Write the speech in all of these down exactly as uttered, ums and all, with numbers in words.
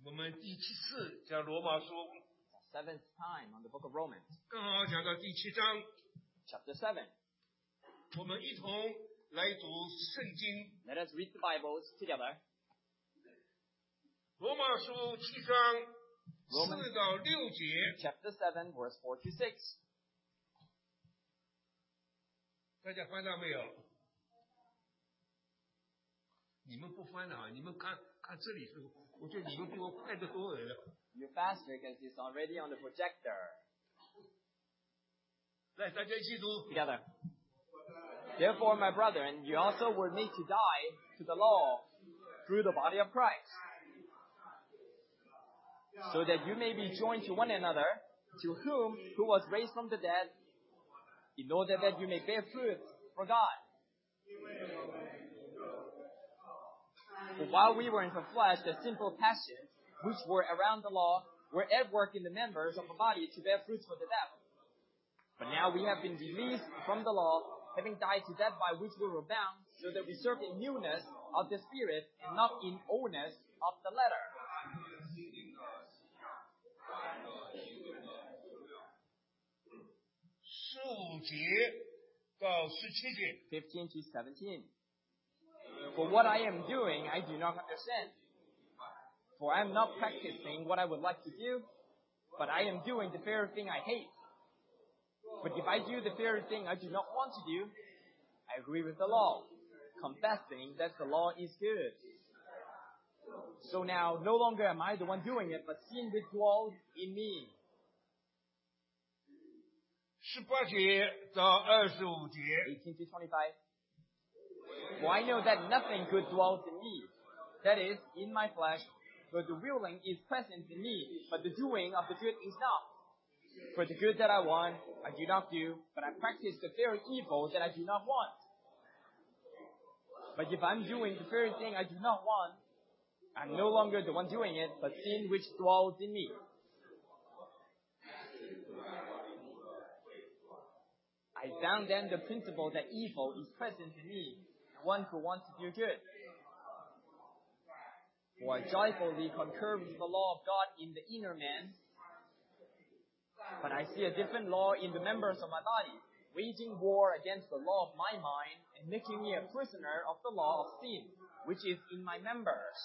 我们第七次讲罗马书， Seventh time on the book of Romans, 刚好讲到第七章， chapter seven. 我们一同来读圣经。 Let us read the Bibles together. 罗马书七章 Romans 四到六节， chapter seven, verse four to six. 大家翻到没有？你们不翻啊？你们看看这里是，我觉得你们比我快得多了。 You're faster because it's already on the projector. 来，大家一起读。 Together. Therefore, my brethren, you also were made to die to the law through the body of Christ, so that you may be joined to one another, to whom who was raised from the dead, in order that you may bear fruit for God. For while we were in the flesh, the sinful passions which were around the law were at work in the members of the body to bear fruits for the death. But now we have been released from the law, having died to that by which we were bound, so that we serve in newness of the Spirit and not in oldness of the letter. 十五节到十七节， fifteen to seventeen. For what I am doing, I do not understand. For I am not practicing what I would like to do, but I am doing the very thing I hate. But if I do the very thing I do not want to do, I agree with the law, confessing that the law is good. So now, no longer am I the one doing it, but sin which dwells in me. 十八节到二十五节， eighteen to twenty-five. For I know that nothing good dwells in me, that is, in my flesh, for the willing is present in me, but the doing of the good is not. For the good that I want, I do not do, but I practice the very evil that I do not want. But if I'm doing the very thing I do not want, I'm no longer the one doing it, but sin which dwells in me. I found then the principle that evil is present in me, the one who wants to do good. For I joyfully concur with the law of God in the inner man, but I see a different law in the members of my body, waging war against the law of my mind and making me a prisoner of the law of sin, which is in my members.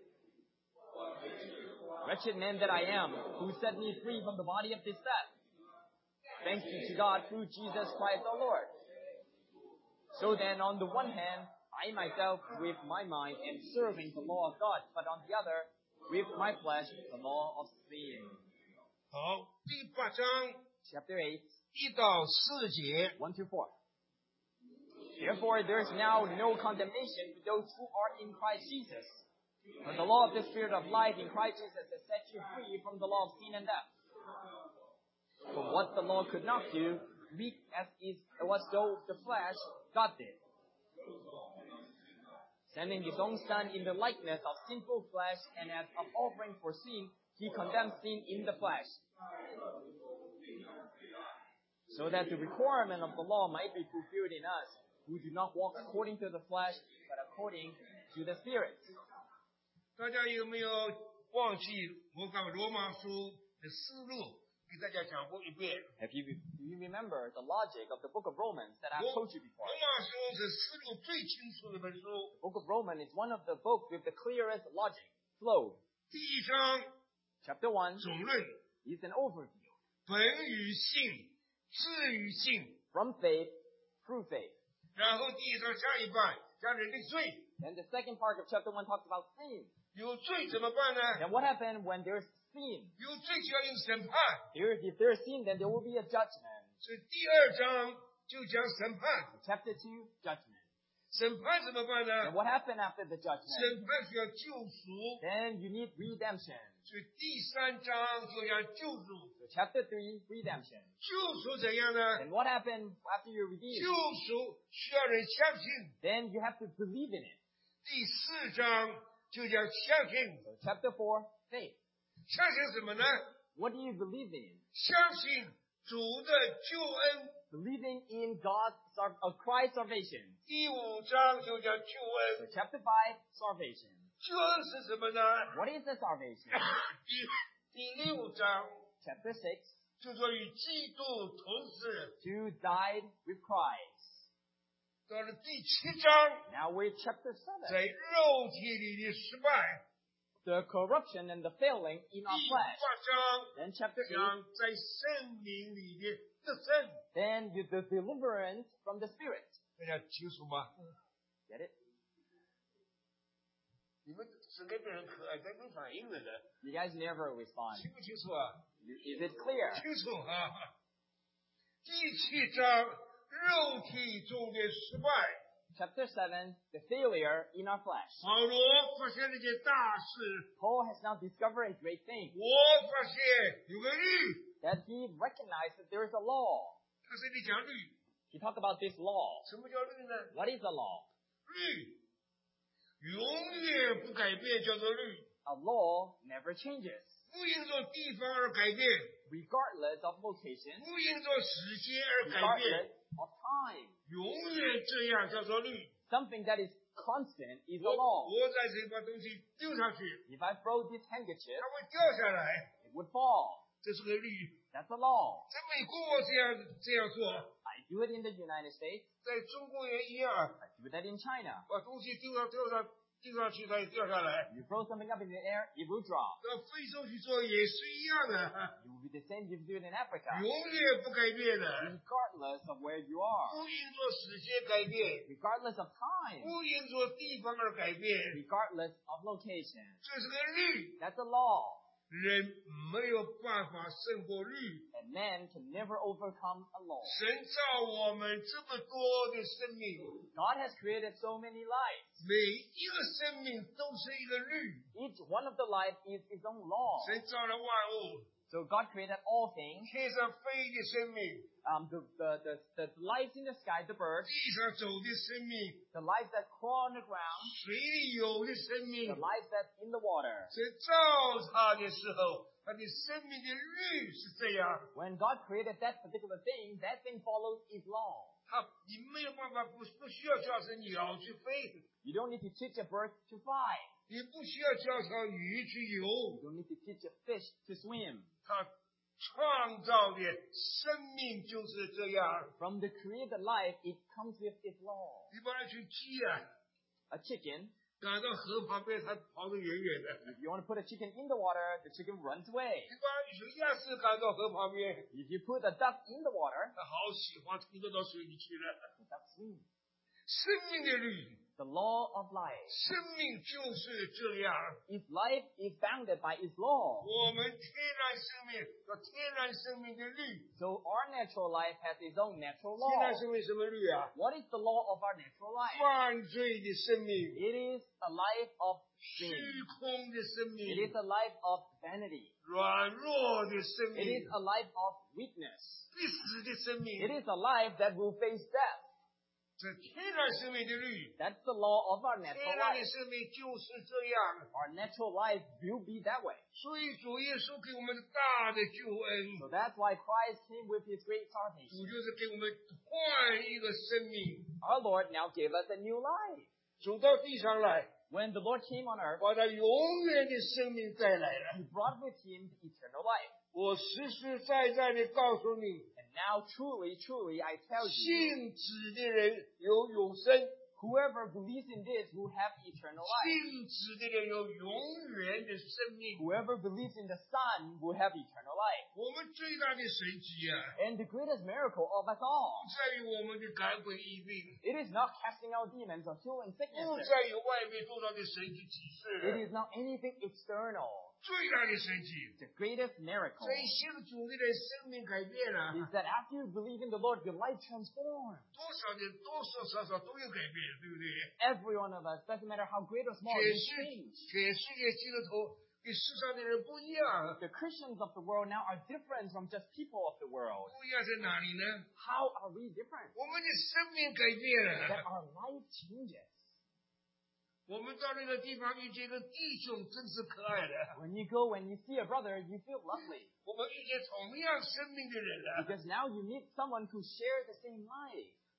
Wretched man that I am, who set me free from the body of this death. Thanks be to God through Jesus Christ our Lord. So then, on the one hand, I myself with my mind am serving the law of God, but on the other, with my flesh, the law of sin. 好，第八章 Chapter eight, 一到四节， one to four. Therefore, there is now no condemnation for those who are in Christ Jesus. For the law of the Spirit of life in Christ Jesus has set you free from the law of sin and death. For what the law could not do, weak as it was though the flesh, God did. Sending his own Son in the likeness of sinful flesh, and as an offering for sin, he condemned sin in the flesh, so that the requirement of the law might be fulfilled in us, who do not walk according to the flesh, but according to the Spirit. 大家有没有忘记我讲罗马书的思路？给大家讲过一遍。 Have you, do you remember the logic of the book of Romans that I've 罗 told you before? 罗马书是思路最清楚的一本书。 The book of Romans is one of the books with the clearest logic, flow. 第一章 Chapter one 总论 is an overview. 本于信，至于信， From faith, through faith. 然后第一章下一半讲人的罪， Then the second part of chapter one talks about sin. 有罪怎么办呢？ Then what happened when there's sin? 有罪就要用审判， There, if there's sin, then there will be a judgment. 所以第二章就讲审判。 Chapter two, judgment. 审判怎么办 And 呢？ what happened after the judgment? 审判需要救赎， Then you need redemption. 所以第三章就讲救赎。 So chapter three, redemption. 救赎怎样呢？ And what happened after you're 救 redeemed? 赎需要人相信。 Then you have to believe in it. 第四章就讲相信， So chapter four, faith. 相信什么呢？ What do you believe in? 相信主的救恩。 Believing in God's, sal- of Christ's salvation. 第五章就讲救 So 恩， chapter five, salvation. 救是什么呢？ What is the salvation? 第第六章 Chapter six, 就说与基督同死， Jew died with Christ. 到了第七章， Now we're at chapter seven. 在肉体里的失败。 The corruption and the failing in 第 our flesh. 八章 Then chapter eight, 讲在圣灵里的得胜， then you- the deliverance from the Spirit. 大家清楚吗？ Get it? 你们只跟别人可爱，但没反应的人， You guys never respond. 清不清楚啊？ Is it clear? 清楚啊！第七章肉体中的失败， Chapter seven, the failure in our flesh. 保罗发现了一件大事。 Paul has now discovered a great thing, 我发现有个律， that he recognized that there is a law. 他这里讲律， He talked about this law. 什么叫律呢？ What is a law? 律永远不改变，叫做律， A law never changes, 不因着地方而改变， regardless of location, 不因着时间而改变， regardless of time. 永远这样叫做律。 Something that is constant is a 我 law. 我在这把东西丢上去， If I throw this handkerchief, 它会掉下来， it would fall. 这是个律。 That's a law. 在美国我这样这样做， I do it in the United States. 在中国也一样， I do that in China. 把东西丢上丢上丢上去，它也掉下来。 You throw something up in the air, it will drop. 到非洲去做也是一样的， It will be the same if you do it in Africa, 永远不改变的， regardless of where you are, 不因着时间改变， regardless of time, 不因着地方而改变， regardless of location. 这是个律。 That's a law. 人没有办法胜过律。 And man can never overcome a law. 神造我们这么多的生命， God has created so many lives. 每一个生命都是一个律。 Each one of the lives is its own law. 神造了万物， So God created all things. 天上飞的生命， Um, the, the, the, the lives in the sky, the birds, 地上走的生命， the lives that crawl on the ground, 水里游的生 the 命。 lives that's in the water. 神造他的时候，他的生命的律是这样， When God created that particular thing, that thing follows His law. 他你没有办法不不需要叫成鸟去飞， You don't need to teach a bird to fly. 你不需要叫条鱼去游， You don't need to teach a fish to swim. 他创造的生命就是这样。 From the created life, it comes with its law. 你把那群鸡啊 A chicken, 赶到河旁边，它跑得远远的； if you want to put a chicken in the water, the chicken runs away. 你把一群鸭子赶到河旁边， If you put a duck in the water, 它好喜欢冲得到水里去了。 the duck swims. 生命的律， The law of life. 生命就是这样。 Its life is bounded by its law. 我们天然生命有天然生命的律， So our natural life has its own natural 天然 law. 生命什么律啊？ What is the law of our natural life? 犯罪的生命， It is a life of 虚 sin. 空的生 It 命 is，a life of vanity. 软弱的生 It 命 is，a life of weakness. 必死的生 It 命。 is a life that will face death. 这天然生命的律， That's the law of our 天 natural 然的 life. 生命就是这样。 Our natural life will be that way. 所以主耶稣给我们大的救恩， So that's why Christ came with his great 主 salvation. 就是给我们换一个生命， Our Lord now gave us a new life. 走到地上来， When the Lord came on earth, 把他永远的生命带来了。 he brought with him eternal life. 我实实在在的告诉你， And now truly, truly, I tell you, 信子的人有永生， whoever believes in this will have eternal life. 信子的人有永远的生命。 Whoever believes in the Son will have eternal life. 我们最大的神迹啊， And the greatest miracle of us all, 不在于我们的赶鬼医病， it is not casting out demons or healing 不 sicknesses. 在于外面多少的神迹启 It 示， is not anything external. 最大的神迹， The greatest miracle 在信主的人生命改变了， is that after you believe in the Lord, your life transforms. 多少的多多少少都有改变，对不对？ Every one of us, doesn't matter how great or small, 全 we 世 change. 全世界基督徒跟世上的人不一样， The Christians of the world now are different from just people of the world. 不一样在哪里呢？ How are we different? 我们的生命改变 That 了。 our life changes. 我们到那个地方遇见一个弟兄，真是可爱的。 When you go, when you see a brother, you feel lovely. 我们遇见同样生命的人了， Because now you meet someone who shares the same life.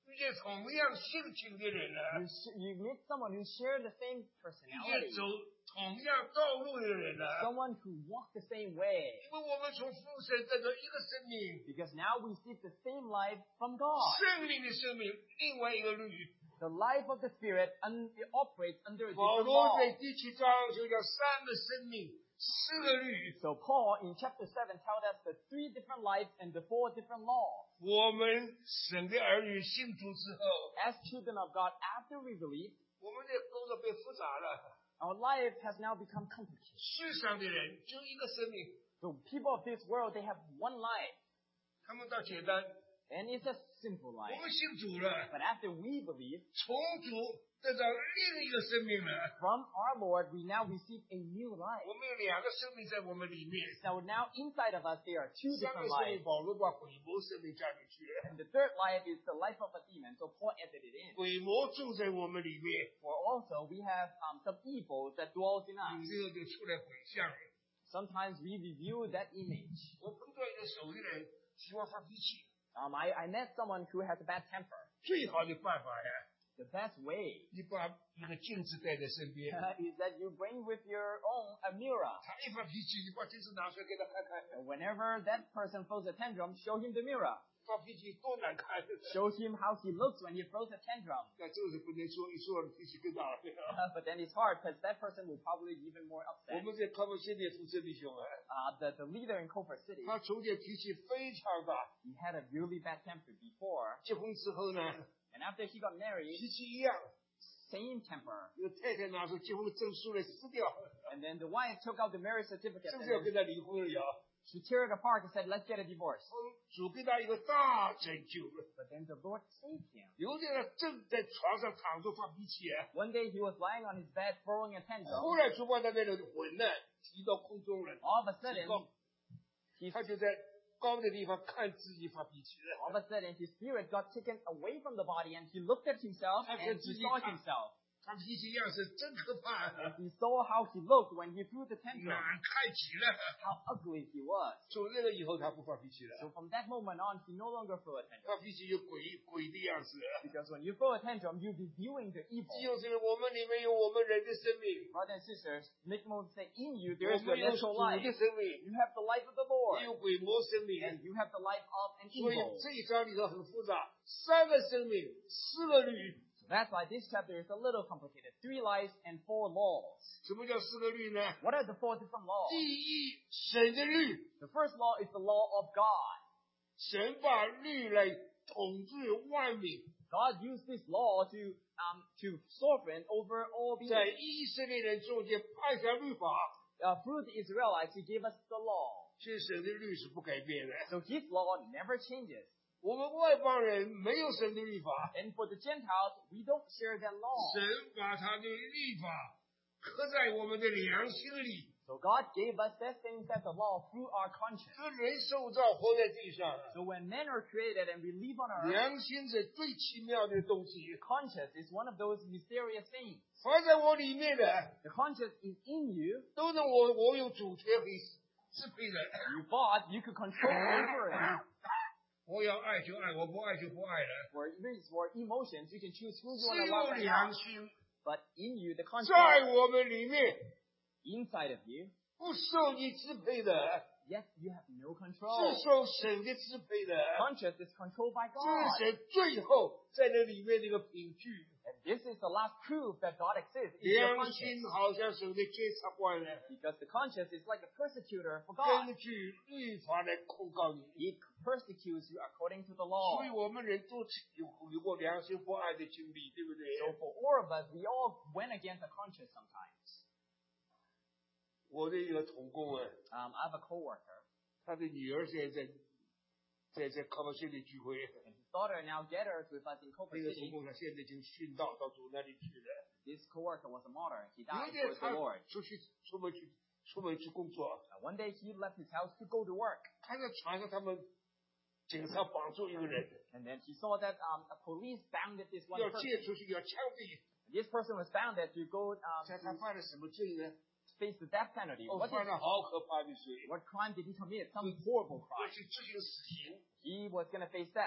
遇见同样性情的人了， You, sh- you meet someone who shares the same 遇 personality, 见走同样道路的人了。 someone who walks the same way. 因为我们从父神得到一个生命， Because now we receive the same life from God. 圣灵的生命，另外一个律。 The life of the Spirit un- it operates under a 保 different 罗 law. 在第七章就叫三个生命，四个律。 So Paul in chapter seven tells us the three different lives and the four different laws. 我们神的儿女信主之后， As children of God, after we believe, 我们的工作变复杂了。 our life has now become complicated. 世上的人就一个生命， So people of this world, they have one life, 他们倒简单。 and it's a simple 我 life. 们信主了， But after we believe, 从主得到另一个生命了。 from our Lord, we now receive a new life. 我们有两个生命在我们里面。 So now inside of us, there are two 三个 different 生命， lives. 保罗把鬼魔生命加进去了。 And the third life is the life of a demon. So Paul added it in. 鬼魔住在我们里面， For also, we have um, some evil that dwells in 有 us. 时候就出来毁相了。 Sometimes we review that image. 我碰到一个手艺人，喜欢发脾气， Um, I, I met someone who has a bad temper. 最好的办法呀， The best way 你把一个镜子带在身边。 uh, is that you bring with your own a mirror. 他一发脾气，你把镜子拿出来给他看看， And whenever that person throws a tantrum, show him the mirror. 发脾气多难看。 Show him how he looks when he throws a tantrum. 那这个是不能说，一说脾气更大了。 Uh, but then it's hard because that person will probably be even more 我 upset. 们在康复现在负责弟兄啊， Uh, the, the leader in Culver City, 他从前脾气非常大， he had a really bad temper before. 结婚之后呢， And after he got married, 脾气一样。 same temper. 有太太拿出结婚证书来撕掉， And then the wife took out the marriage certificate 是不 and 是要 then 跟他离婚了呀？ she tear it apart and said, let's get a divorce. 主给他一个大拯救。 But then the Lord saved him. 有的人正在床上躺着发脾气， One day he was lying on his bed throwing a 忽 tantrum. 然主把他那个魂呢提到空中了， All of a sudden, 高 he, 他就在高的地方看自己发脾气了。 all of a sudden his spirit got taken away from the body and he looked at himself and he saw himself. 他脾气样式真可怕， And he saw how he looked when he threw the tantrum, 难看极了。 how ugly he was. 从那个以后，他不发脾气 So 了， from that moment on, he no longer threw a tantrum. 发脾气有鬼鬼的样子。 Because when you throw a tantrum, you're reviewing the evil. 弟兄姊妹，我们里面有我们人的生命， Brothers and sisters, make no mistake, in you 我 there is your 们有主 natural life. 的生命， You have the life of the 也 Lord. 有鬼魔生命。 And you have the life of an 所以 evil. 这一章里头很复杂，三个生命，四个律。 So that's why this chapter is a little complicated. Three lives and four laws. 什么叫四个律呢？ What are the four different laws? 第一，神的律， The first law is the law of God. 神把律来统治万民。 God used this law to um to sovereign over all 在 beings. 以色列人中间派下律法， Uh, through the Israelites, He gave us the law. 所以神的律是不改变的。 So His law never changes. 我们外邦人没有神的律法， And for the Gentiles, we don't share that law. 神把他的律法刻在我们的良心里。 So God gave us that same set of law through our conscience. 这人受造活在地上， So when men are created and we live on earth, 良心是最奇妙的东西。 conscience is one of those mysterious things. 放在我里面的， The conscience is in you. 都是我我有主权可以支配的。 You thought you could control over it. 我要爱就爱，我不爱就不爱了。 For, for emotions, you can choose who you 只 want to 有 love and 良 not. 心 But in you, the 在 conscience 我们里面， inside of you, 不受你支配的， yet you have no 是 control. 受神的支配的。 Conscience is controlled by 这 God. 是神最后在那里面那个凭据。 And this is the last proof that God exists in your 良 conscience. 心好像神的监察官呢， Because the conscience is like a persecutor for God. 根据律法来控告你。 It persecutes you according to the 所以 law. 我们人都有有过良心不爱的经历，对不对？ So for all of us, we all went against the conscience sometimes. 我的一个同工啊， Um, I have a coworker, 他的女儿现在在在在康巴县里聚会， and his daughter now gathers with us in Culver 那个同 City. 工他现在已经殉道到主那里去了。 This coworker was a martyr. He 有 died 一天 for 他 the Lord. 出去出门去出门去工作， Uh, one day he left his house to go to work, 他在船上他们警察绑住一个人， and then he saw that um, a police bounded this one 要 person. 借出去要枪毙。 This person was bounded to go um, 他他 to 犯了什么罪呢？ face the death penalty. 哦， What, 犯 did, 了好可怕的罪， what crime did he commit? Some horrible 要 crime. 去执行死刑。 He was going to face death.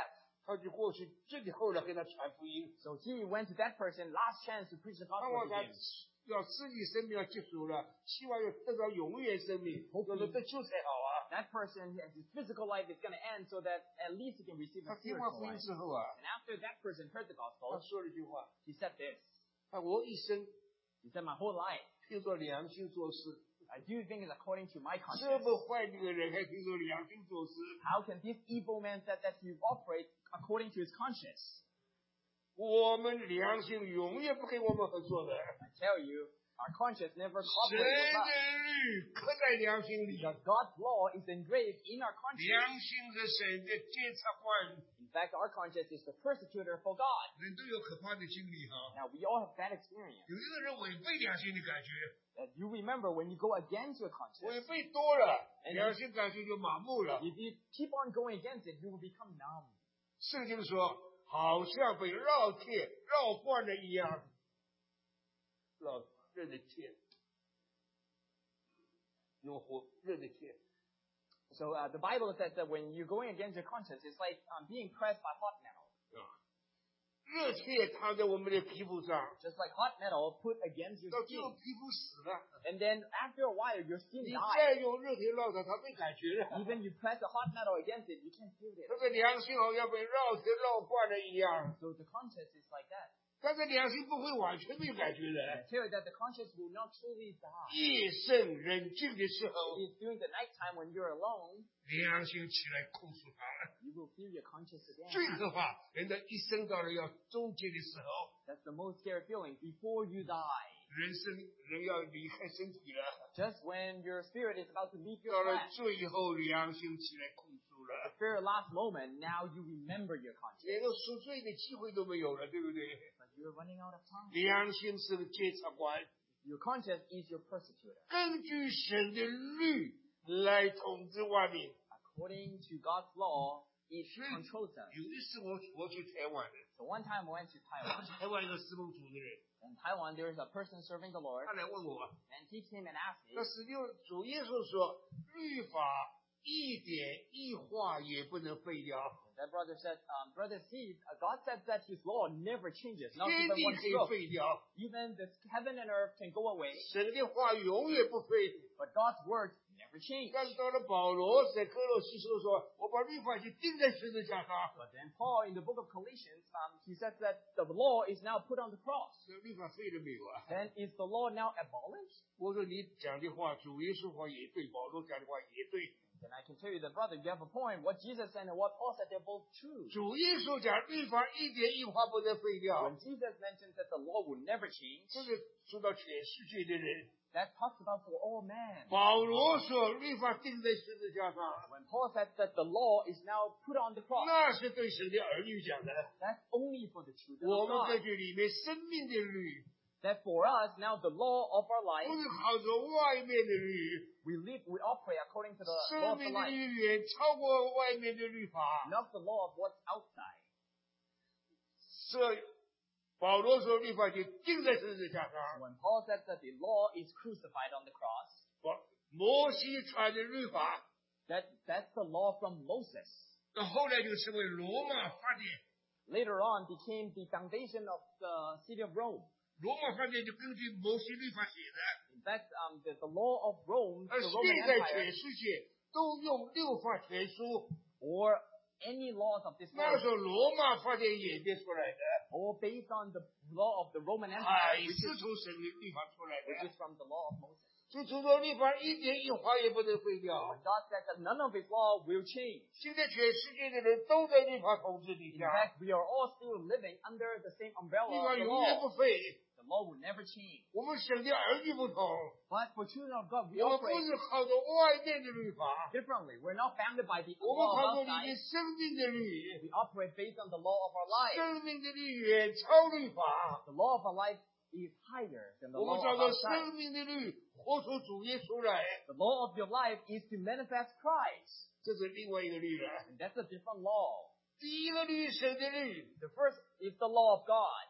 他就过去这里后来给他传福音， So he went to that person, last chance to preach the 盼 gospel 望 to 他 him. 要自己生命要接受了，希望要得到永远生命，有了得救才好啊。 That person, his physical life is going to end so that at least he can receive 他 a 听完 spiritual 福音 life. 之后啊， And after that person heard the 他 gospel, 说了一句话： he said this. 啊，我一生 He said, my whole life, 听着良心做事， I do things according to my 这 conscience. 么坏的一个人还听着良心做事， How can this evil man say that he operates according to his conscience? 我们良心永远不跟我们合作的。 I tell you, our conscience never 神 cooperates 的 with us. 律刻在良心里， Because God's law is engraved in our conscience. 良心是神的监察官。 In fact, our conscience is the persecutor for God. 人都有可怕的经历哈， Now, we all have that experience. 有一个人违背良心的感觉， That you remember when you go against your conscience. 违背多了，良心感觉就麻木了。 If you keep on going against it, you will become numb. 圣经说，好像被绕铁绕惯了一样，绕热的铁，用火热的铁， So uh, the Bible says that when you're going against your conscience, it's like um, being pressed by hot metal. 啊，热铁躺在我们的皮肤上， Just like hot metal put against your 到最后 skin. 皮肤死了， And then after a while, your skin 你 dies. 再用热铁绕它，它没感觉了。 Even you press the hot metal against it, you can't feel it. 这个良心好像被绕铁绕惯了一样， So the conscience is like that. 但是良心不会完全没有感觉 I 的。 tell you that the conscience will not truly die. 夜深人静的时候， It's during the nighttime when you're alone, 良心起来控诉他了。 you will feel your conscience again. 最可怕，人的一生到了要终结的时候， That's the most scary feeling before you die. 人生人要离开身体了， Just when your spirit is about to leave 到 your 了 flesh, 最后良心起来控诉 the 了， very last moment, now you remember your conscience. 连个赎罪的机会都没有了，对不对？ But you're running out of time. 良心是个监察官， Your conscience is your persecutor. 根据神的律来统治万民。 According to God's law, it Sure. controls them. 有一次我我去台湾的， So one time I went to Taiwan. 台湾一个施工组的人， In Taiwan, there is a person serving the Lord, 他来问我， and he came and asked me, 那十六主耶稣说，律法一点一划也不能废掉， that brother said, um, Brother Steve, uh, God said that his law never changes, not 天 even 地 one 可以 stroke. 废掉， Even the heaven and earth can go away, 神的话永远不废。 but God's words never change. 但是到了保罗在哥罗西书说，我把律法已经钉在十字架上， But then Paul, in the book of Galatians, um, he says that the law is now put on the cross. 这律法废了没有啊？ Then is the law now abolished? 我说你讲的话，主耶稣话也对，保罗讲的话也对。 Then I can tell you that, brother, you have a point. What Jesus said and what Paul said, they're both true. 主耶稣讲律法一点一划不能废掉， When Jesus mentions that the law will never change, 这个说到全世界的人。 that talks about for all men. 保罗说律法钉在十字架上， When Paul said that the law is now put on the cross, 那是对神的儿女讲的。 that's only for the children 我 of 们在 God. 这里面生命的律， That for us, now the law of our 不 life, 是靠着外面的律， we live, we operate according to the law 生 of the 命的 life, 律远超过外面的律法。 not the law of what's outside. 所以保罗说律法就钉在十字架上， When Paul said that the law is crucified on the cross, 保摩西传的律法， that, that's the law from Moses. 到后来就成为罗马法典。 Later on became the foundation of the city of Rome. 罗马法典就根据摩西律法写的， In fact, um, the, the law of Rome, 而 the 现 Roman 在 Empire, 全世界都用六法全书， or any laws of this 那 world, 时候罗马法典演变出来的。 or based on the law of the Roman 还 Empire, which 是 is, 从神的律法出来 which 的， is from the law of Moses. 所以主说律法一点一划也不能废 When 掉。 God said that none of his law will change. 现在全世界的人都在律法统治底 In 下， fact, we are all still living under the same 律 umbrella 法 of the 永远不 law. 废。 The law will never change. 我们神的儿女不同， But for children of God, we 我们不 operate 是靠着外面的律法， differently. We're not bounded by the 我们 law 靠 of 着你 outside. 的生命的律， We operate based on the law of our life. 生命的律远超律法。 The law of our life is higher than the 我 law 们 of 照着 outside. 生命的律活出主耶稣来， The law of your life is to manifest Christ. 这是另外一个律了。 And that's a different law. 第一个律神的律， The first is the law of God.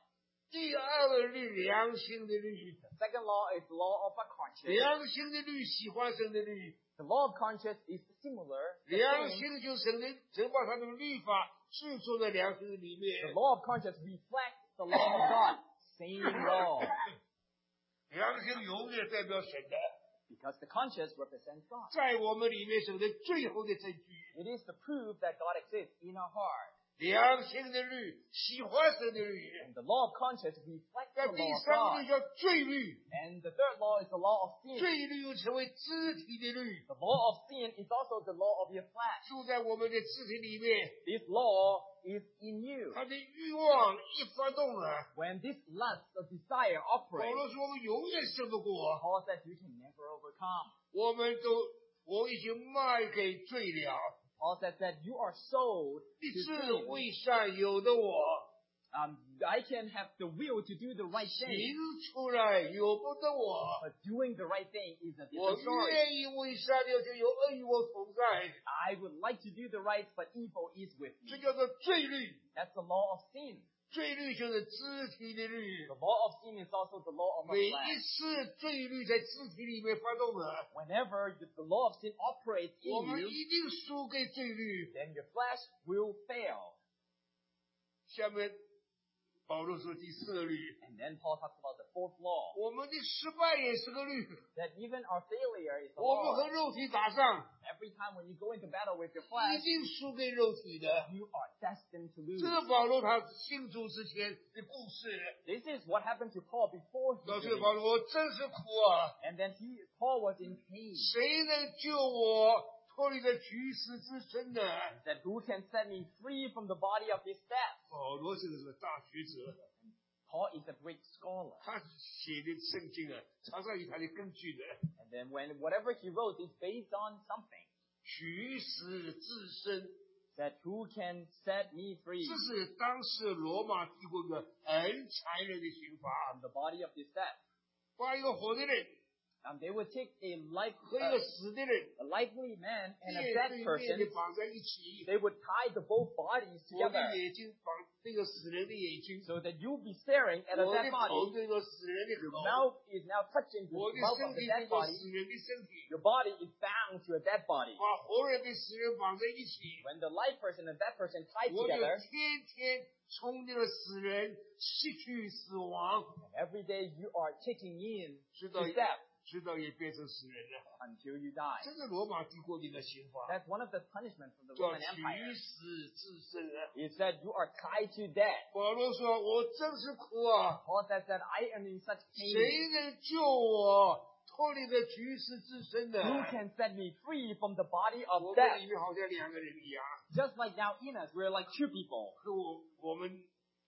第二个律，良心的律， The second law is the law of a conscience. 良心的律，喜欢神的律， The law of conscience is similar. The 良 same. 心就是神的，神把他的律法制作在良心的里 The 面。 law of conscience reflects the law of God. Same law. 良心永远代表神的， Because the conscience represents God. 在我们里面神的最后的证据。 It is the proof that God exists in our heart. 良心的律，喜欢神的律， And the law of conscience reflects 在 the 第 law of 三个 God. 律叫罪律， And the third law is the law of sin. 罪律又成为肢体的律， The law of sin is also the law of your flesh. 住在我们的肢体里面。 This law is in you. 他的欲望一发动了， When this lust or desire 保 operates, 罗说我们永远胜不过， Paul says you can never overcome. 我们都我已经卖给罪了， Paul says that you are sold 立 to 志 sin. 为善有的我， Um, I can have the will to do the right 行 thing, 出来有不得我。 but doing the right thing is a 我 different story. 愿意为善了，就有恶与我同在， I would like to do the right, but evil is with 这 me. 叫做罪律。 That's the law of sin. 罪律就是肢体的律 The，law of sin is also the law of the 每一 flesh. 次罪律在肢体里面发动了， Whenever the the law of sin operates 我 in 们 you, 一定输给罪律。 then your flesh will fail. 下面保罗说第四个律， And then Paul talks about the fourth law, 我们的失败也是个律。 that even our failure is a 我们 law. 和肉体打仗， Every time when you go into battle with your 一 flesh, 定输给肉体的。 you are destined to 这 lose. 是保罗他信主之前的故事。 This is what happened to Paul before he 告诉 believed. 保罗，我真是苦啊！ And then he, Paul was in pain. 谁能救我脱离了居死之身呢？ He said, who can set me free from the body of this death? 保罗是个大学者， Paul is a great scholar. 他写的圣经啊，常常有他的根据的。 And then when whatever he wrote is based on something. 居死之身， That who can set me free 这是当时罗马帝国一个很残忍的刑罚， from the body of this death? 把一个活的人 Um, they would take a life, 和一 uh, 个死的人 a lively man and a 面 dead 对面 person. 的绑在一起， They would tie the both bodies 我的 together 眼睛绑这个死人的眼睛， so that you'll be staring at a 我的 dead 口 body. 对着死人的 Your 口， mouth is now touching the 我的 mouth 身 of the 体 dead 对着 body. 死人的身体， Your body is bound to a dead body. 把活人跟死人绑在一起， When the live person and dead person tied 我就 together, 天天冲那个死人失去死亡， and every day you are taking in 直 to 到 death 直到也变成死人了。 until you die. 这是罗马帝国里的刑罚， That's one of the punishments of the 叫 Roman 取 Empire. 死自身啊。 Is that you are tied to death. 保罗说：“我真是苦啊， Paul says that I am in such pain. 谁能救我脱离这居死之身呢？” Who can set me free from the body 我 of 们 death? 里面好像两个人一样， Just like now in us, we're like two people. 和我我们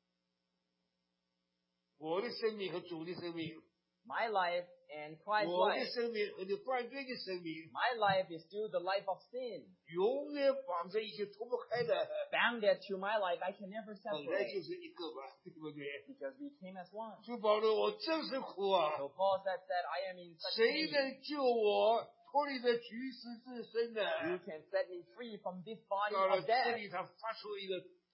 我的生命和主的生命， My life and Christ's 我的 life. 生命和你犯罪的生命， My life is still the life of sin. 永远绑在一起脱不开的， Bound that to my life, I can never 本来 separate 就是一个吧，对不对？ because we came as one. 主保罗，我真是苦啊， So Paul says that I am in such 谁 pain. 能救我脱离这居死之身呢？ Who can set me free from this body 到了 of 这 death? 里，他发出一个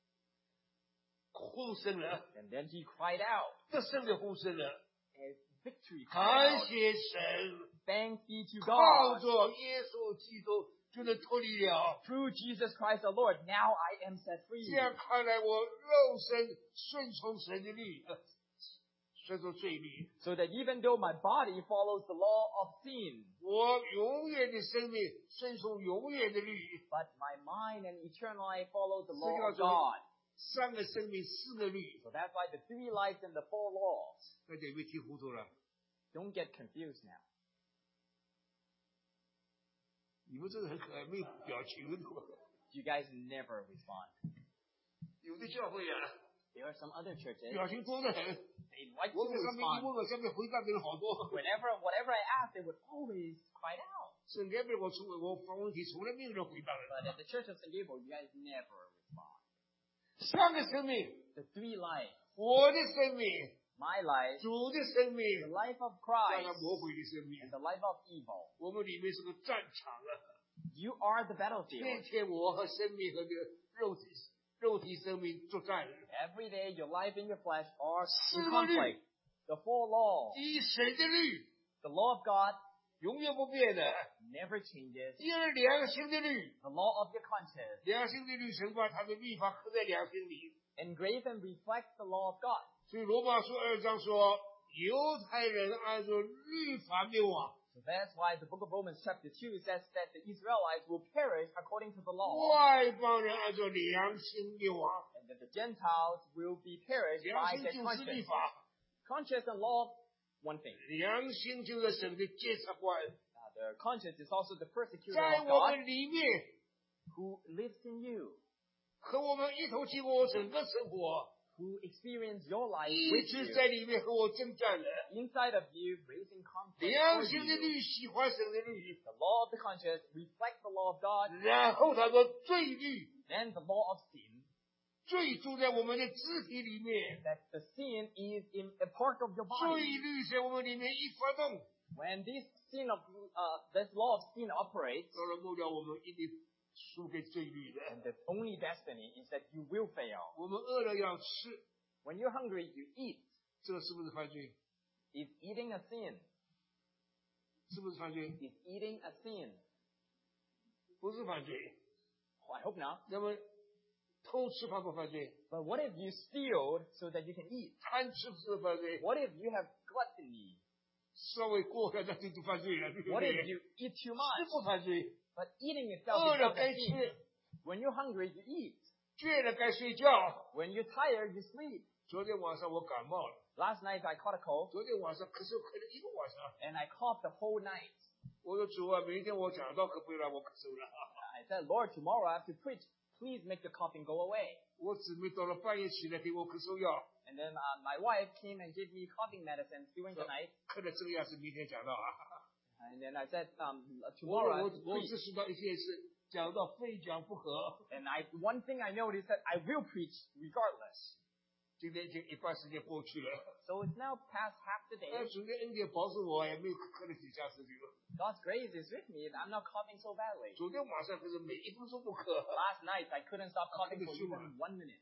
呼声了， And then he cried out 得胜的呼声了。 as victory 感 cried out. 谢神， Thanks be to 靠 God. 着耶稣基督就能脱离了。 Through Jesus Christ the Lord, now I am set 这 free. 样看来，我肉身顺从神的律，呃顺从罪律， So that even though my body follows the law of sin, 我永远的生命顺从永远的律。 but my mind and eternal life follow the 这 law 叫 of 做 God. 三个生命，四个律。 So that's why the three lives and the four laws. 大家有没有听糊涂了？ Don't get confused now. 你们这个很可爱，没有表情的。 You guys never respond. 有的教会啊， There are some other churches, 表情多得很。 they like to 我在上面一 respond. 问我，下面回答的人好多。 Whenever, whatever I ask, they would always cry out. 圣经边我从我发问题，从来没有人回答 But 的。 at the church of Saint Gabriel, you guys never respond. 三个生命， The three lives, 我的生命， my life, 主的生 the 命， life of 加上 Christ, 魔鬼的生命 and。the life of evil. 我们里面是个战场啊！ You are the 天 battlefield. 天我和生命和这个肉体肉体生命作战。 Every day, your life and your flesh are 四 in 个律， conflict. The four laws. 第一，神的律 The law of God 永远不变的； never changes. 第二，良心的律， The law of your conscience. 良心的律神把他的律法刻在良心里。 Engrave and reflect the law of God. 所以罗马书二章说，犹太人按照律法灭亡， So that's why the book of Romans chapter two says that the Israelites will perish according to the law, 外邦人按照良心灭亡。 and that the Gentiles will be perished 良 by 心 their 就是律 conscience. 法， Conscience and law, one thing. 良心就是神的监察官， Uh, the conscience is also the persecutor 在 of 我 God 们里面 who lives in you, 和我们一同经过整个生活， who experience your life 一 with 直 you, 在里面和我征战的。 inside of you, raising conflict 良 for 心的 you. 律喜欢神的律， The law of the conscience reflects the law of God, 然后他说罪律， then the law of sin, 罪住在我们的肢体里面， that the sin is in a part of your 罪 body. 律在我们里面一发动， When this sin of uh, this law of sin operates, 到了末了我们一定输给罪律的。 and the only destiny is that you will fail. 我们饿了要吃， When you're hungry, you eat. 这个是不是犯罪？ Is eating a sin? 是不是犯罪？ Is eating a sin? 不是犯罪。 Oh, I hope not. 那么偷吃犯不犯罪？ But what if you steal so that you can eat? 贪吃是不是犯罪？ What if you have gluttony? 稍微过了那就就犯罪了，对不 What 对？ if you eat too 吃 much? 不犯罪， But eating itself 饿 is 了 not 该 a sin. 吃， When you're hungry, you eat. 倦了该睡觉。 When you're tired, you sleep. 昨天晚上我感冒了， Last night I caught a cold 昨天晚上咳嗽咳了一个晚上。 and I coughed the whole night. 我说主啊，明天我讲道可不可以让我咳嗽了？ I said, Lord, tomorrow I have to preach. Please make the coughing go away. 我姊妹到了半夜起来给我咳嗽药， And then uh, my wife came and gave me coughing medicines during the night. 咳的这个样子，明天讲道啊。 And then I said, um, 我 tomorrow I 我 have to 我 preach. 只知道一件事，讲到非讲不可。 And I, one thing I noticed that I will preach regardless. 今天已经一半时间过去了， So it's now past half the 但 day. 主的恩典保守我，也没有咳咳了几下子这个。 God's grace is with me. I'm not coughing so badly. 昨天晚上可是每一分钟不咳。 Last night I couldn't stop coughing for even one minute.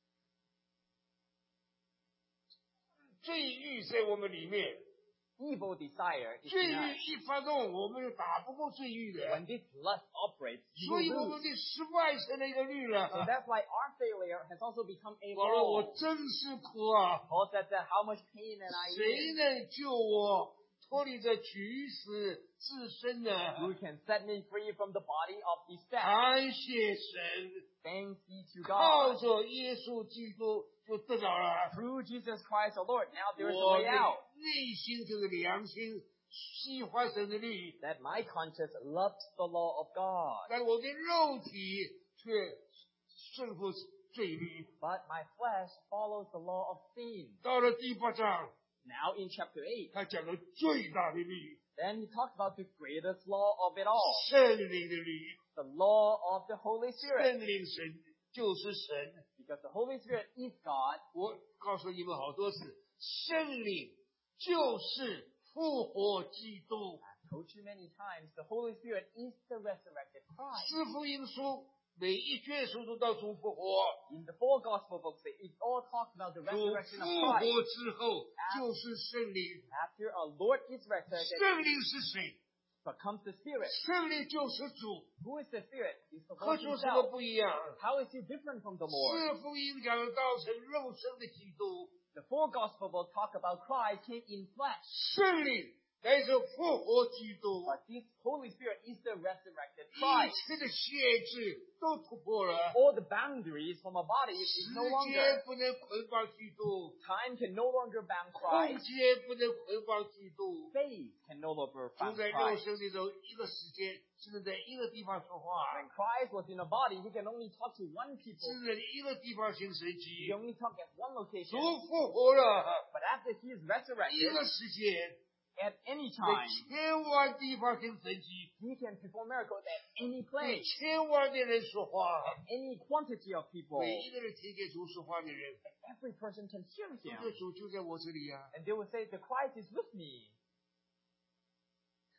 罪欲在我们里面， Evil desire is 罪 in 欲 us. 一发动，我们就打不过罪欲的。 When this lust operates, you 所以 will 我 lose. 们的失败成了一个律了。 So that's why our failure has also become a 保罗，我 law. 真是苦啊！ Paul said that how much pain and I 谁 in. 能救我脱离这局死自身呢？ Who can set me free from the body of these death? 感谢神， Thanks be to 靠 God. 着耶稣基督就得到了。 Through Jesus Christ our Lord. Now there is a 我 way 的 out. 内心这个良心喜欢神的律， That my conscience loves the law of God. 但我的肉体却顺服罪律。 But my flesh follows the law of sin. 到了第八章， Now in chapter eight, 他讲了最大的律， then he talks about the greatest law of it all. 圣灵的律。 The law of the Holy Spirit. 圣灵神就是神。 Because the Holy Spirit is God. 我告诉你们好多次，圣灵就是复活基督。 I've told you many times, the Holy Spirit is the resurrected Christ. 四福音书每一卷书都到主复活， In the four gospel books, it all talks about the 主 resurrection of 复 Christ. 活之后就是圣灵。 After our Lord is resurrected, 圣灵是谁？ becomes the Spirit. 圣灵就是主， Who is the Spirit? He's the 和 Lord 主什么 himself. 不一样？ How is he different from the Lord? 四福音讲的道成肉身的基督， The four gospel books talk about Christ came in flesh. 圣灵乃是复活基督， But this Holy Spirit is the resurrected 一 Christ. 切的限制都突破了。 All the boundaries from our body is 时 no 间 longer. 不能捆绑基督， Time can no longer bound 空 Christ. 间不能捆绑基督。 Faith can no longer 住 bound 在肉 Christ. 身里头一个时间，只能在一个地方说话， When Christ was in a body, he can only talk to one 只 people. 能一个地方行神 He 迹。 only talk at one 主 location. 复活了， But after he is 一 resurrected, 个时间 at any 在 time, 千万地方行神迹， he can perform miracles at any 对 place, 千万的人说话， any quantity of people. 每一个人听见主说话的人， Every person can hear 这 him. 个主就在我这里呀、 And they will say, the Christ is with me.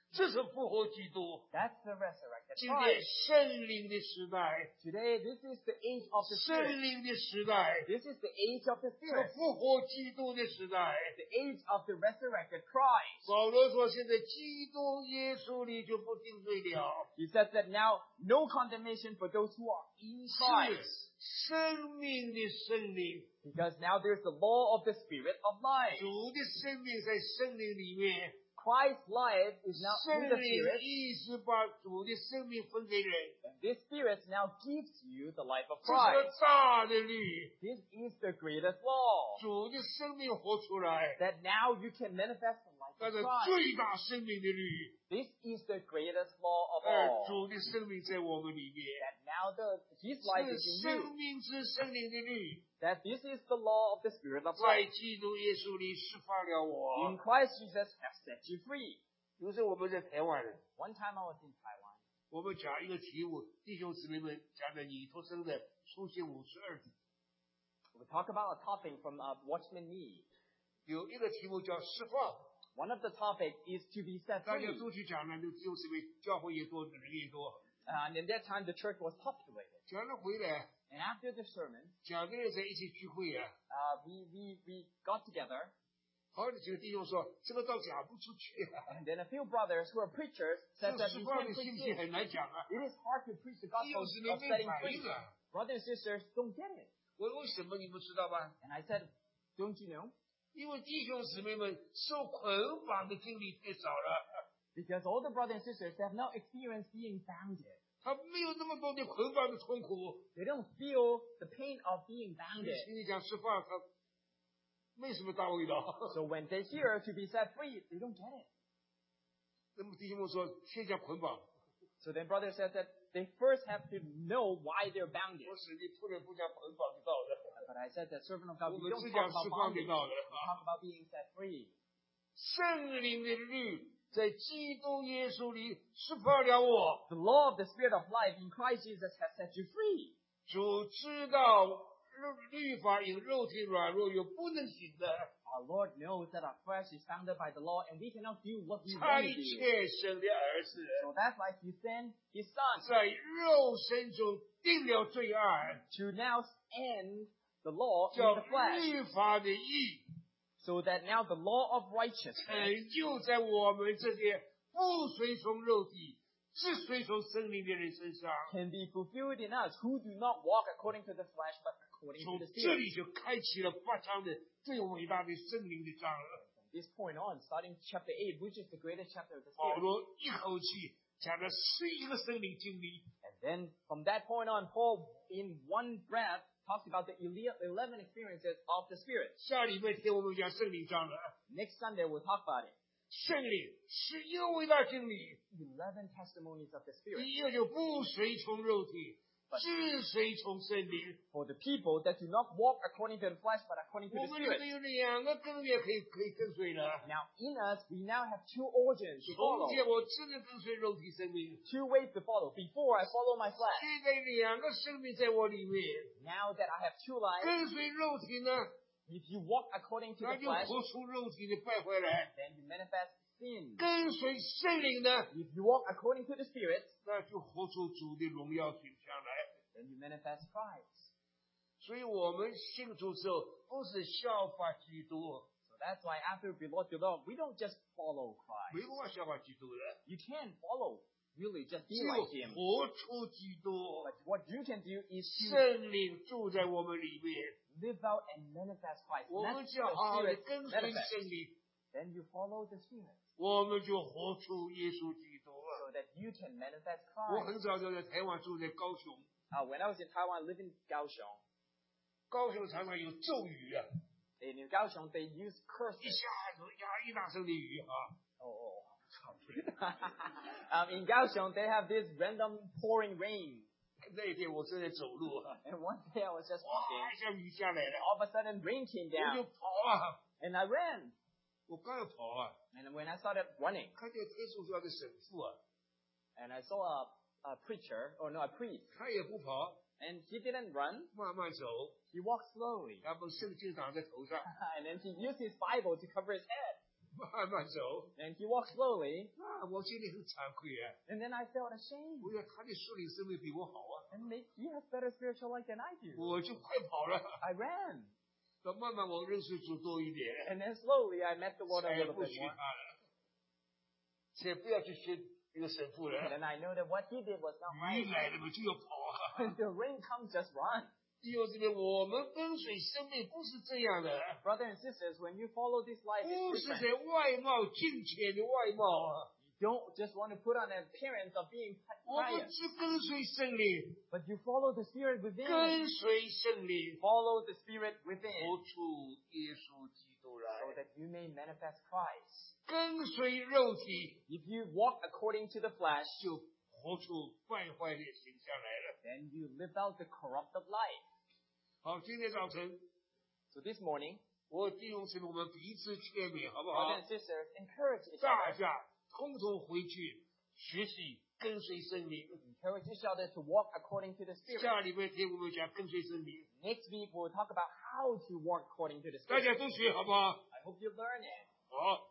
这是复活基督。 That's the resurrected 今天 Christ. 圣灵的时代， Today, this is the age of the 圣 Spirit. 灵的时代， This is the age of the 是 Spirit. 复活基督的时代。 The age of the resurrected Christ. 保罗说，现在基督耶稣里就不定罪了， He says that now, no condemnation for those who are in 是 Christ. 生命的圣灵， Because now there's the law of the Spirit of life. 主的生命在圣灵里面。 Christ's life is now in 圣 the 灵 Spirit. 意思把主的生命分给人， And this Spirit now gives you the life of 这是个 Christ. 大的律。 This is the greatest law. 主的生命活出来， That now you can manifest the life 那 of 是 Christ. 最大生命的律。 This is the greatest law of 而 all. 主的生命在我们里面， That now the His life 是 is in 生 you. 命之圣灵的律， That this is the law of the Spirit of 在 life. 基督耶稣里释放了 In 我。 Christ Jesus has set you free. 有时候我们在台湾， One time I was in Taiwan. 我们讲一个题目，弟兄姊妹们讲的你出生的书信五十二组， We talk about a topic from uh, Watchman Nee. 有一个题目叫释放， One of the topics is to be set 大家 free. 都去讲了，就弟兄姊妹教会也多，人也多。 Uh, and in that time, the church was populated. 讲了回来， And after the sermon, 讲的人在一起聚会啊， uh, we, we, we got together. 好几个弟兄说这个倒讲不出去啊， And then a few brothers who are preachers 这 said that 释 we 放 can't 的 preach 信息 this. 很难讲啊。 It is hard to preach the 弟 gospel 兄姊妹 of 没 setting 反 free. 应啊， Brothers and sisters don't get it. 为为什么你们知道吗？ And I said, don't you know? 因为弟兄姊妹们受捆绑的经历太少了， Because all the brothers and sisters have not experienced being bounded. 他没有那么多的捆绑的痛苦。 They don't feel the pain of being 你 bounded. 心里讲释放，他没什么大味道。 So when they hear to be set free, they don't get it. 那么弟兄们说，先讲捆绑， So then brother says that they first have to know why they're bounded. 我使你不能不讲捆绑的道的， But I said that servant of God, 我 we 们 don't 只 talk 讲 about 释放的 bondage. 道的 We 啊。 talk about being set free. 圣灵的律在基督耶稣里释放了我。 The law of the Spirit of life in Christ Jesus has set you free. 主知道律律法因肉体软弱有不能行的， Our Lord knows that our flesh is founded by the law and we cannot do what we 他 want 的 to do. 切生的儿子 So that's why He sent His Son 在肉身中定了罪案， to now end the law 叫 in the flesh. 律法的义 So that now the law of righteousness 成就在我们这些不随从肉体、只随从圣灵的人身上。 can be fulfilled in us who do not walk according to the flesh but according 从 to the 这 Spirit. 里就开启了八章的最伟大的圣灵的章了。 From this point on, starting chapter eight, which is the greatest chapter of the 保 Spirit. 罗一口气讲了十一个圣灵经历， And then from that point on, Paul, in one breath, talks about the ele- eleven experiences of the Spirit. 下礼拜天我们讲圣灵章了。 Next Sunday, we'll talk about it. 圣灵是一个伟大经历， eleven testimonies of the Spirit. 第一个就不随从肉体，只随从圣灵。 For the people that do not walk according to the flesh but according to 我 the 们里面 Spirit. 有两个根源可以可以跟随了。 Now, in us, we now have two origins to 从 follow. 前我只能跟随肉体生命， Two ways to follow. Before, I follow my flesh. 现在两个生命在我里面。 Now that I have two lives, 跟随肉体呢， if you walk according to 那 the 就 flesh, 活出肉体的败坏来； then you manifest sin. 跟随圣灵呢， If you walk according to the Spirit, 那就活出主的荣耀形象来。 then you manifest Christ. 所以我们信主之后，不是效法基督， So that's why after we Lord the Lord, we don't just follow 没 Christ. 办法效法基督的， You can follow, really just 只 be 有 like Him. 活出基督。 But what you can do is to 圣灵住在我们里面， live out and manifest Christ. 我 Let 们 the 就要好好的 Spirit 跟随 manifest. 圣灵， Then you follow the Spirit 我们就活出耶稣基督了。 so that you can manifest 我 Christ. 很早就在台湾住在高雄， Uh, when I was in Taiwan, I lived in Kaohsiung. 高雄常常有咒语啊， And in Kaohsiung, they use 一 curses. 下子呀一大声的雨啊， Oh, oh. um, in Kaohsiung, they have this random pouring rain. 那一天我正在走路啊， And one day I was just 哇， walking. 一下雨下来了， All of a sudden, rain came 我就 down. 跑啊， And I ran. 我刚要跑啊， And when I started running, 看见天主教的神父啊， and I saw a, a preacher, or no, a priest, 他也不跑， and he didn't run. 慢慢走， He walked slowly. 他把圣经挡在头上， And then he used his Bible to cover his head. 慢慢走。 And he walked slowly, 啊，我心里很惭愧啊！ and then I felt ashamed. 我觉得他的属灵生命比我好啊， And may- he has better spiritual life than I do. 我就快跑了。 I ran. 到慢慢我认识主多一点， And then slowly I met the Lord a 才 little 不 bit 学 more. 他了，才不要去学一个神父 And 了。 then I know that what he did was not 雨 right. 来了嘛就要跑啊！ When the rain comes, just run. 弟兄姊妹，我们跟随生命不是这样的， Brothers and sisters, when you follow this life, 不 it's 是 different. 在外貌金钱的外貌啊， You don't just want to put on an appearance of being 我们 pious, 只跟随圣灵， but you follow the Spirit within. 跟随圣灵， Follow the Spirit within, 活出耶稣基督 so 来， that you may manifest Christ. 跟随肉体 If you walk according to the flesh, 就活出败坏的形象来了。 then you live out the corruptive life. 好，今天早晨 So this morning, 我弟兄姊妹，我们彼此劝勉，好不 brothers 好 and？sisters, encourage each 大 other. 家共同回去学习跟随圣灵。 Encourage each other to walk according to the Spirit. 下礼拜天我们讲跟随圣灵， Next week, we'll talk about how to walk according to the 大 Spirit. 家都学好不好？ I hope you learn it. 好，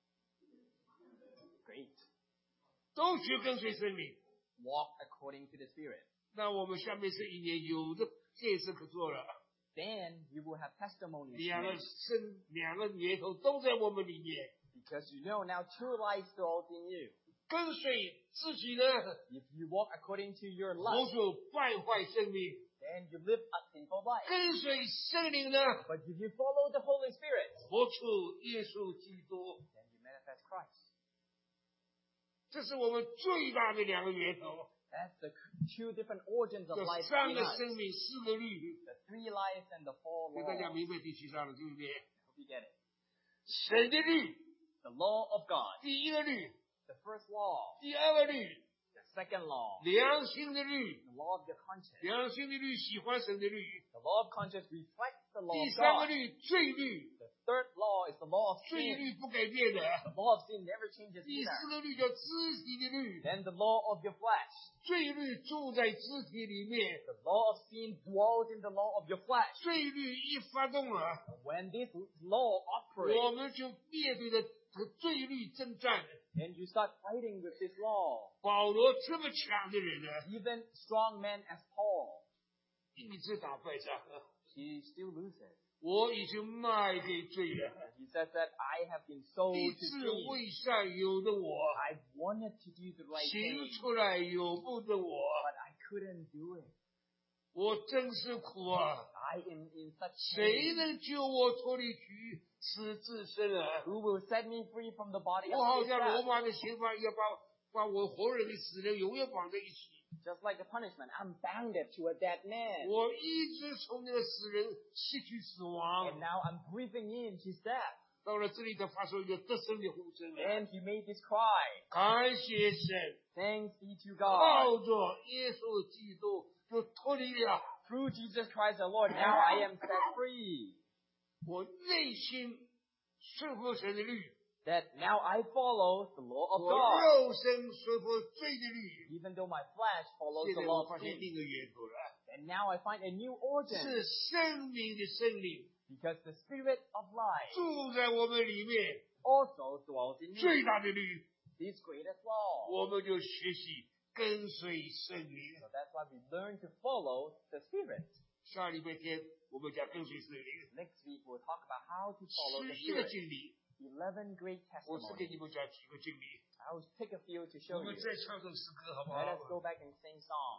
Great. 都学跟随圣灵。 Walk according to the Spirit. 那我们下面这一年有的见识可做了， Then you will have testimonies. 两个生两个源头都在我们里面。 Because you know now true life dwells in you. 跟随自己呢， If you walk according to your 活 lust, 出败坏生命； then you live a sinful life. 跟随圣灵呢， But if you follow the Holy Spirit, 活出耶稣基督。 then you manifest Christ. 这是我们最大的两个源头。 That's the two different origins of 这 life 三 in 个 us. 生命，四个律， The three lives and the four 给大家 laws. 明白第七章了，对不对？ Hope you get it. 神的律， The law of God. 第一个律； The first law. 第二个律， The second law. 良心的律。 The law of your conscience. 良心的律喜欢神的律。 The law of conscience reflects the law 第 of 三个 God. 律，罪律， The third law is the law of 罪 sin. 律不改变的。 The law of sin never changes 第 either. 四个律叫肢体的律， Then the law of your flesh. 罪律住在肢体里面， The law of sin dwells in the law of your flesh. 罪律一发动了， And when this law operates, 我们就面对着和罪律征战。 then you start fighting with this law. 保罗这么强的人呢， Even strong men as Paul, 一直打败仗。 he still loses. 我已经卖给罪了， And he says that I have been sold 立 to 志 sin. 为善有的我， I wanted to do the right 行 thing, 出来有不的我， but I couldn't do it. 我真是苦啊！ I am in such 谁 pain. 能救我脱离局死自身啊？ Who will set me free from the body 我好 of this 像罗 death? 马的刑罚一样，把把我活人的死人永远绑在一起。 Just like the punishment, I'm bounded to a dead man. 我一直从那个死人吸取死 And 亡， now I'm breathing in his death. 到了这里，他发出一个得胜的呼声了。 And he made this cry. 感谢神， Thanks be to God. 靠着耶稣基督就脱离了 Through Jesus Christ the Lord, now I am set free. 我内心顺服神的律， That now I follow the law of 我 God. 肉身顺服罪的律。 Even though my flesh follows 现 the 在 law 我 of 发现 sin. 另一个源头了， And now I find a new origin. 是生命的圣灵 Because the Spirit of life 住在我们里面。 also dwells in 最 me. 大的律， This greatest law. 我们就学习跟随圣灵。 So that's why we learn to follow the Spirit. 下礼拜天我们讲跟随圣灵， Next week we'll talk about how to follow the 十一个 Spirit. 经历， Eleven great 我只给 testimonies. 你们讲几个经历。 I will take a few to 我 show 们 you. 再唱首诗歌好不 Let 好 us？go back and sing song.